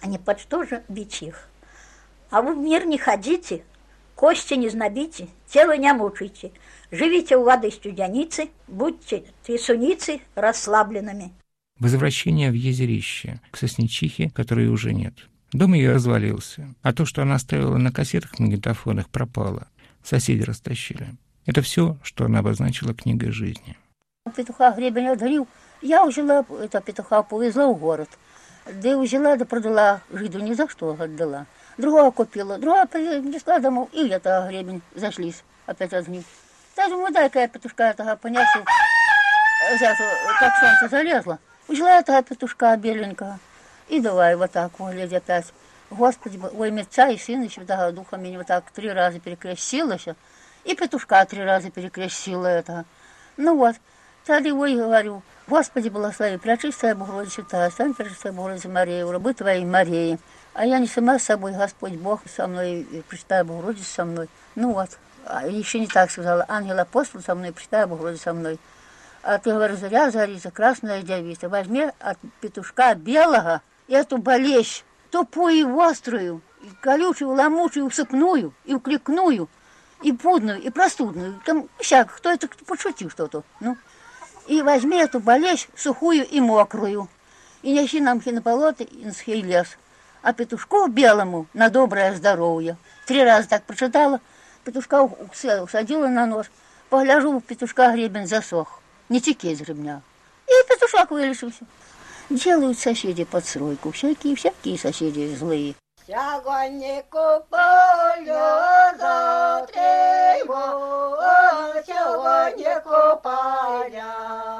а не под что же бить их. А вы в мир не ходите, кости не знобите, тело не мучайте, живите у воды студеницы, будьте трясуницы расслабленными. Возвращение в Езерище, к Сосничихе, которой уже нет. Дом ее развалился, а то, что она оставила на кассетах магнитофонах, пропало. Соседи растащили. Это все, что она обозначила книгой жизни. Петуха гребень отгорів. Я взяла, это петуха повезла в город. Да взяла, да продала, жиду ни за что отдала. Другого купила, другого принесла домой, и это гребень зашлись, опять отгнив. Я думаю, дай-ка я петушка этого понесу, как солнце залезло. Взяла этого петушка беленького, и давай вот так, глядя опять. Господи, во имя Отца и Сына и Святого Духа, меня вот так три раза перекрестилась, и петушка три раза перекрестила этого. Ну вот, тогда его и говорю, Господи, благослови, пречистая Богородица Святая, стань пречистая Богородица Мария, у рабы Твоей Марии. А я не сама с собой, Господь Бог со мной, и пречистая Богородица со мной. Ну вот, а еще не так сказала, ангел-апостол со мной, пречистая Богородица со мной. А ты говоришь, заря зарится, красная девица, возьми от петушка белого эту болезнь, тупую и острую, и колючую, ломучую, усыпную, и укликную, и пудную, и простудную. Там всяк, кто это пошутил что-то, ну. И возьми эту болезнь сухую и мокрую, и неси нам на болото и на схей лес. А петушку белому на доброе здоровье. Три раза так прочитала, петушка усадила на нос, погляжу, петушка гребень засох, не теки из гребня. И петушок вылечился. Делают соседи подстройку, всякие-всякие соседи злые. Сегоднику полю завтра его, сегоднику поля,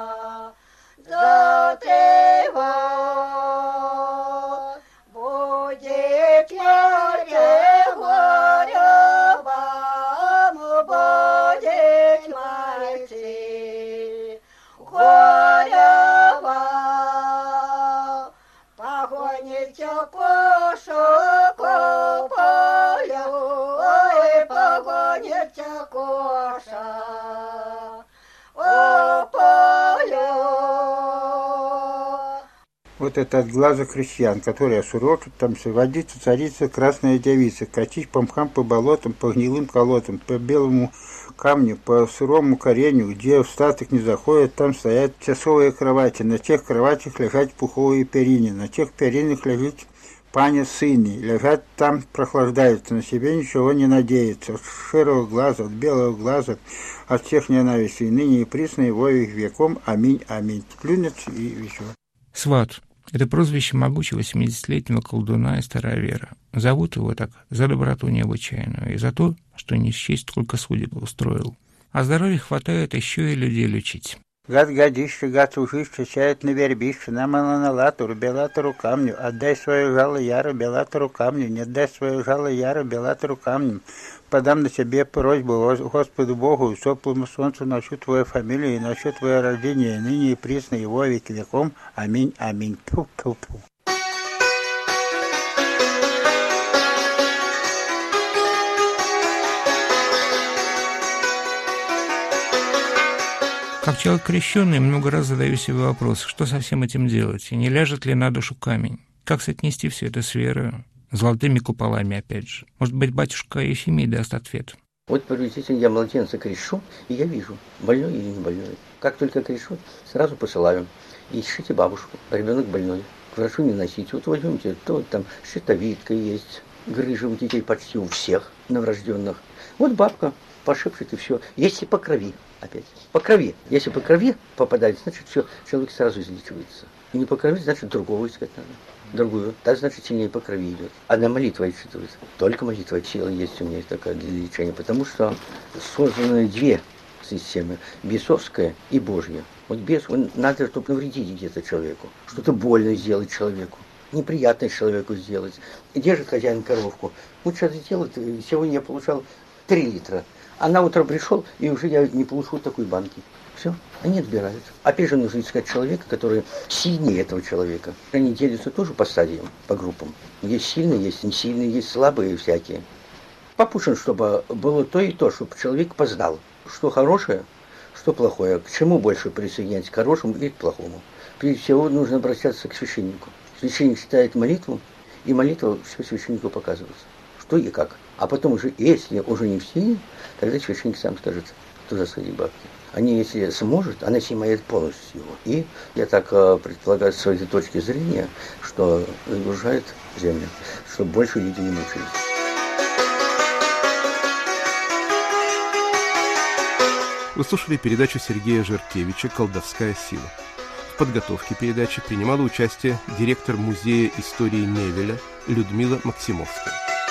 завтра его будет яре горя вам, будет мальчик, горя вам, погоните кошу. Вот это от глаза крестьян, которые сурочат, там водится царица, красная девица, катить по мхам, по болотам, по гнилым колотам, по белому камню, по сырому коренью, где встаток не заходит, там стоят часовые кровати, на тех кроватях лежат пуховые перины, на тех перинах лежит паня сыни, лежат там, прохлаждаются, на себе ничего не надеются, от широго глаза, от белого глаза, от всех ненавистей, ныне и присно и во век веком, аминь, аминь. Плюнет и еще. Сват — это прозвище могучего семидесятилетнего колдуна и старовера. Зовут его так за доброту необычайную и за то, что не счесть, сколько судеб устроил. А здоровья хватает еще и людей лечить. Гад годище, гад ужище, чает на вербище, намало на латуру, белатору камню, отдай свое жало яро, белатору камню, не отдай свое жало яро, белатору камню. Подам на тебе просьбу Господу Богу и соплому солнцу насчет твоей фамилии и насчет твоего рождения, ныне и присно и во веки веком. Аминь, аминь. Ту-ту-ту. Как человек крещенный, много раз задаю себе вопрос, что со всем этим делать, и не ляжет ли на душу камень? Как соотнести все это с верой? Золотыми куполами, опять же. Может быть, батюшка Ефимий даст ответ. Вот приблизительно я младенца крещу, и я вижу, больной или не больной. Как только крещу, сразу посылаю. Ищите бабушку, ребенок больной. К врачу не носите. Вот возьмите, то там щитовидка есть, грыжа у детей почти у всех новорожденных. Вот бабка пошепчет и все. Если по крови, опять, по крови. Если по крови попадает, значит все, человек сразу излечивается. И не по крови, значит другого искать надо. Другую, так значит сильнее по крови идет. Одна молитва отчитывается. Только молитва сила есть у меня такая для лечения, потому что созданы две системы, бесовская и Божья. Вот бес, он надо, чтобы навредить где-то человеку, что-то больно сделать человеку, неприятное человеку сделать. И держит хозяин коровку. Вот что-то делает, сегодня я получал три литра, а на утро пришел, и уже я не получил такой банки. Все, они отбирают. Опять же, нужно искать человека, который сильнее этого человека. Они делятся тоже по стадиям, по группам. Есть сильные, есть не сильные, есть слабые всякие. Попушен, чтобы было то и то, чтобы человек познал, что хорошее, что плохое. К чему больше присоединять, к хорошему или к плохому. Прежде всего, нужно обращаться к священнику. Священник читает молитву, и молитва все священнику показывается. Что и как. А потом уже, если уже не в силе, тогда священник сам скажет, туда сходи, бабки. Они, если сможет, она снимает полностью его. И я так предполагаю с своей точки зрения, что загружает землю, чтобы больше люди не мучились. Вы слушали передачу Сергея Жиркевича «Колдовская сила». В подготовке передачи принимала участие директор Музея истории Невеля Людмила Максимовская.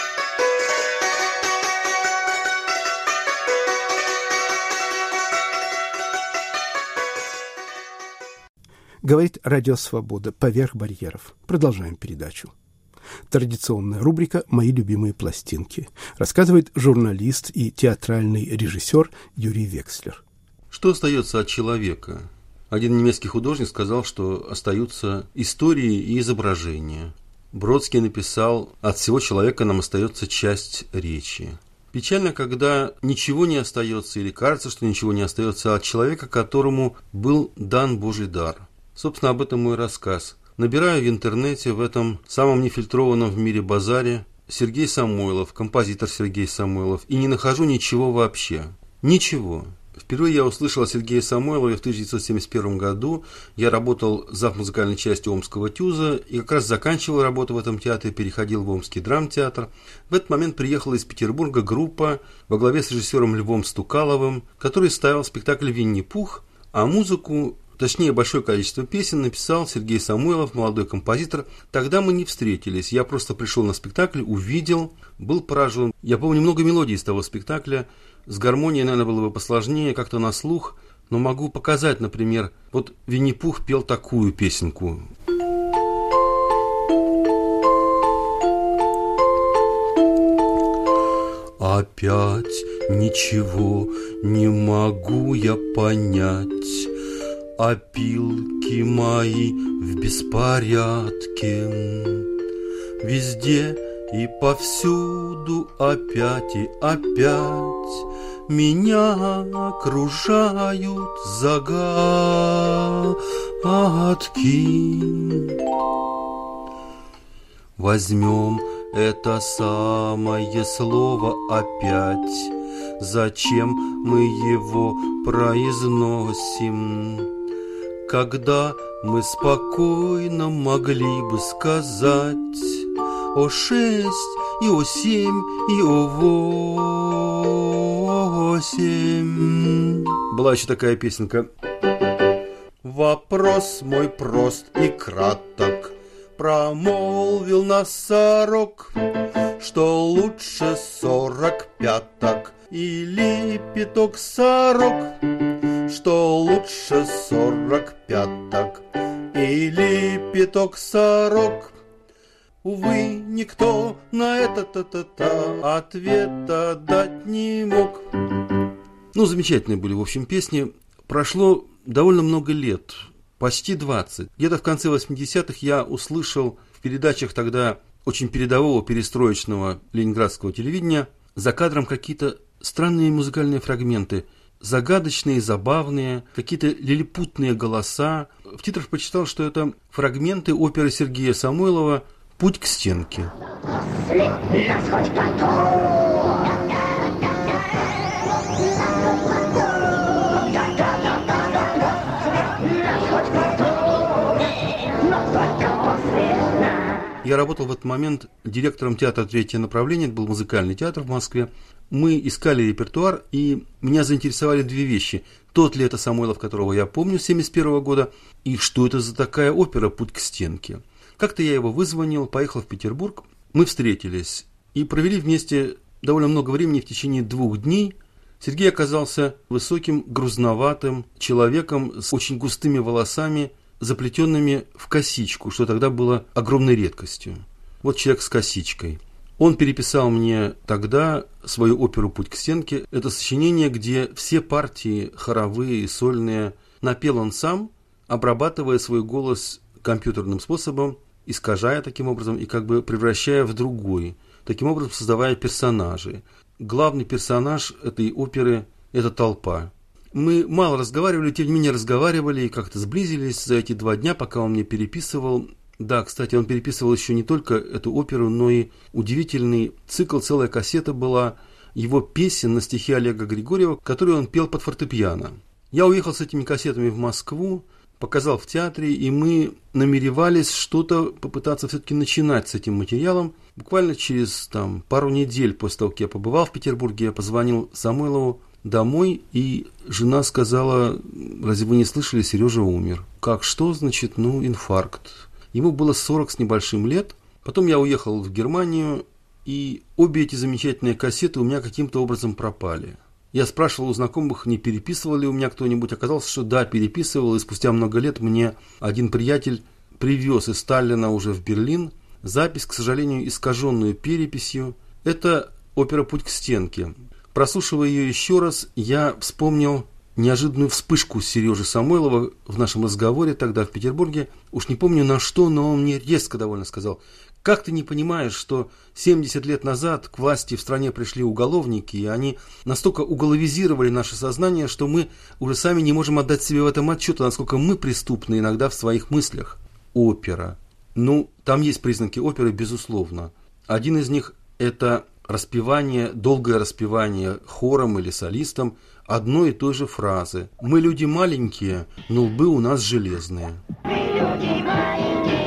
Говорит Радио Свобода «Поверх барьеров». Продолжаем передачу. Традиционная рубрика «Мои любимые пластинки». Рассказывает журналист и театральный режиссер Юрий Векслер. Что остается от человека? Один немецкий художник сказал, что остаются истории и изображения. Бродский написал: «От всего человека нам остается часть речи». Печально, когда ничего не остается, или кажется, что ничего не остается от человека, которому был дан Божий дар. Собственно, об этом мой рассказ. Набираю в интернете, в этом самом нефильтрованном в мире базаре, Сергей Самойлов, композитор Сергей Самойлов, и не нахожу ничего вообще. Ничего. Впервые я услышал о Сергее Самойлове в тысяча девятьсот семьдесят первом году. Я работал зав. Музыкальной части Омского ТЮЗа и как раз заканчивал работу в этом театре, переходил в Омский драмтеатр. В этот момент приехала из Петербурга группа во главе с режиссером Львом Стукаловым, который ставил спектакль «Винни-Пух», а музыку, точнее, большое количество песен написал Сергей Самойлов, молодой композитор. Тогда мы не встретились. Я просто пришел на спектакль, увидел, был поражен. Я помню много мелодий из того спектакля. С гармонией, наверное, было бы посложнее, как-то на слух. Но могу показать, например, вот Винни-Пух пел такую песенку. Опять ничего не могу я понять. Опилки мои в беспорядке, везде и повсюду опять и опять меня окружают загадки. Возьмем это самое слово опять. Зачем мы его произносим, когда мы спокойно могли бы сказать о шесть, и о семь, и о восемь? Была еще такая песенка. Вопрос мой прост и краток, промолвил носорог, что лучше сорок пяток или пяток сорок, что лучше сорок пяток или пяток сорок. Увы, никто на это та-та-та ответа дать не мог. Ну, замечательные были, в общем, песни. Прошло довольно много лет, почти двадцать. Где-то в конце восьмидесятых я услышал в передачах тогда очень передового перестроечного ленинградского телевидения за кадром какие-то странные музыкальные фрагменты, загадочные, забавные, какие-то лилипутные голоса. В титрах почитал, что это фрагменты оперы Сергея Самойлова «Путь к стенке». Я работал в этот момент директором театра «Третье направление», это был музыкальный театр в Москве. Мы искали репертуар, и меня заинтересовали две вещи. Тот ли это Самойлов, которого я помню, с семьдесят первого года, и что это за такая опера «Путь к стенке». Как-то я его вызвонил, поехал в Петербург, мы встретились и провели вместе довольно много времени в течение двух дней. Сергей оказался высоким, грузноватым человеком с очень густыми волосами, заплетенными в косичку, что тогда было огромной редкостью. Вот человек с косичкой. Он переписал мне тогда свою оперу «Путь к стенке». Это сочинение, где все партии хоровые и сольные напел он сам, обрабатывая свой голос компьютерным способом, искажая таким образом и как бы превращая в другой, таким образом создавая персонажей. Главный персонаж этой оперы – это толпа. Мы мало разговаривали, тем не менее разговаривали и как-то сблизились за эти два дня, пока он мне переписывал. Да, кстати, он переписывал еще не только эту оперу, но и удивительный цикл, целая кассета была его песен на стихи Олега Григорьева, которые он пел под фортепиано. Я уехал с этими кассетами в Москву, показал в театре, и мы намеревались что-то попытаться все-таки начинать с этим материалом. Буквально через там, пару недель после того, как я побывал в Петербурге, я позвонил Самойлову домой, и жена сказала: разве вы не слышали, Сережа умер. Как, что значит? Ну, инфаркт. Ему было сорок с небольшим лет. Потом я уехал в Германию, и обе эти замечательные кассеты у меня каким-то образом пропали. Я спрашивал у знакомых, не переписывал ли у меня кто-нибудь. Оказалось, что да, переписывал, и спустя много лет мне один приятель привез из Таллина уже в Берлин запись, к сожалению, искаженную переписью. Это опера «Путь к стенке». Прослушивая ее еще раз, я вспомнил неожиданную вспышку Сережи Самойлова в нашем разговоре тогда в Петербурге. Уж не помню на что, но он мне резко довольно сказал: как ты не понимаешь, что семьдесят лет назад к власти в стране пришли уголовники, и они настолько уголовизировали наше сознание, что мы уже сами не можем отдать себе в этом отчета, насколько мы преступны иногда в своих мыслях. Опера. Ну, там есть признаки оперы, безусловно. Один из них – это распевание, долгое распевание хором или солистом одной и той же фразы. Мы люди маленькие, но лбы у нас железные. Мы люди маленькие.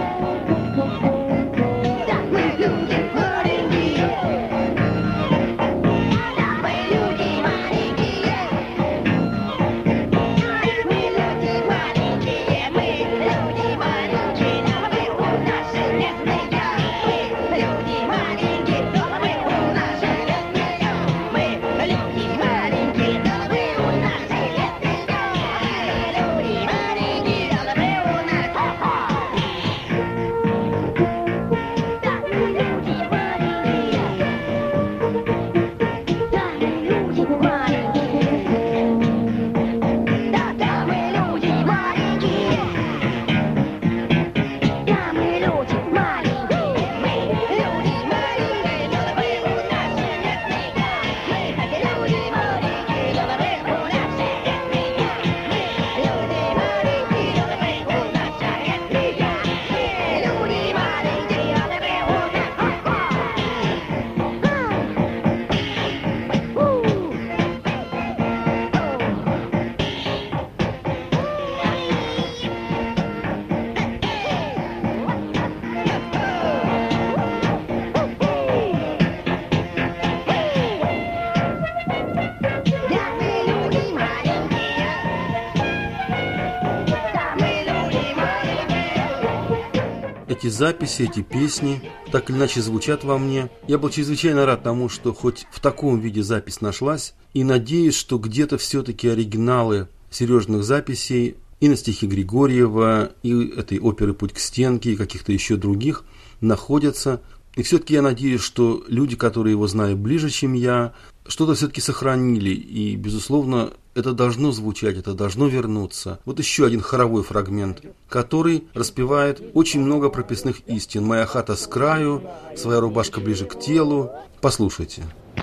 Эти записи, эти песни так или иначе звучат во мне. Я был чрезвычайно рад тому, что хоть в таком виде запись нашлась, и надеюсь, что где-то все-таки оригиналы Сережных записей и на стихи Григорьева, и этой оперы «Путь к стенке», и каких-то еще других находятся. И все-таки я надеюсь, что люди, которые его знают ближе, чем я, что-то все-таки сохранили. И, безусловно, это должно звучать, это должно вернуться. Вот еще один хоровой фрагмент, который распевает очень много прописных истин. «Моя хата с краю», «Своя рубашка ближе к телу». Послушайте.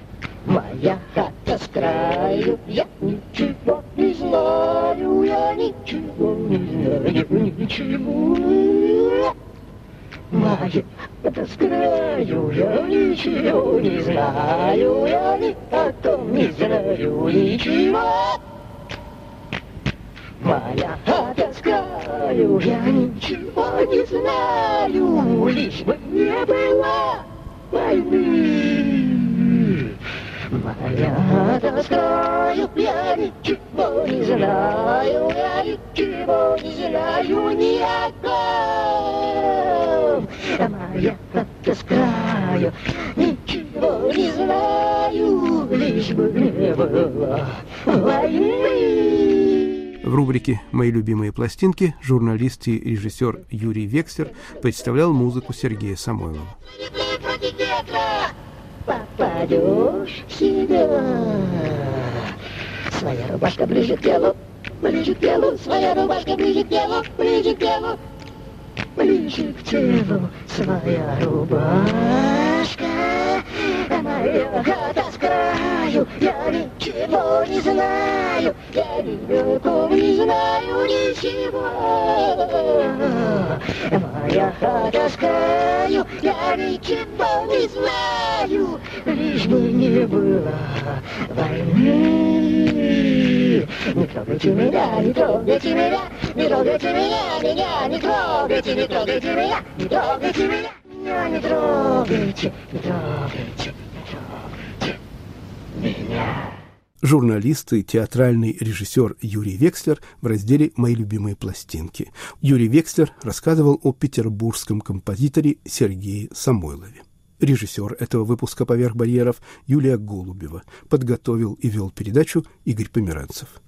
Моя хата с краю, я ничего не знаю, я ничего не знаю, ничего. Моя хата с краю, я ничего не знаю, я ни о том не знаю ничего. Моя хата с краю, я ничего не знаю, лишь бы не было войны. Моя хата с краю, я ничего не знаю, я ничего не знаю ни о ком. Моя хата с краю, ничего не знаю, лишь бы не было войны. В рубрике «Мои любимые пластинки» журналист и режиссер Юрий Векслер представлял музыку Сергея Самойлова. Попадешь в себя. Своя рубашка ближе к телу, ближе к телу, своя рубашка ближе к телу, ближе к телу, ближе к телу, своя рубашка. Моя хата с таскаю, я ничего не знаю, я ребенком не знаю ничего. Моя таскаю, я ничего не знаю, лишь бы не было войны. Не трогайте меня, не трогайте меня, не трогайте меня, меня не трогайте, не трогайте меня, не трогайте меня, меня не трогайте, не трогайте, не трогайте меня. Журналист и театральный режиссер Юрий Векслер в разделе «Мои любимые пластинки». Юрий Векслер рассказывал о петербургском композиторе Сергее Самойлове. Режиссер этого выпуска «Поверх барьеров» Юлия Голубева. Подготовил и вел передачу Игорь Померанцев.